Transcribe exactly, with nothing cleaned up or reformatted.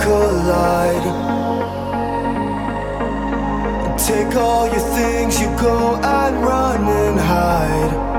collide. Take all your things, you go and run and hide.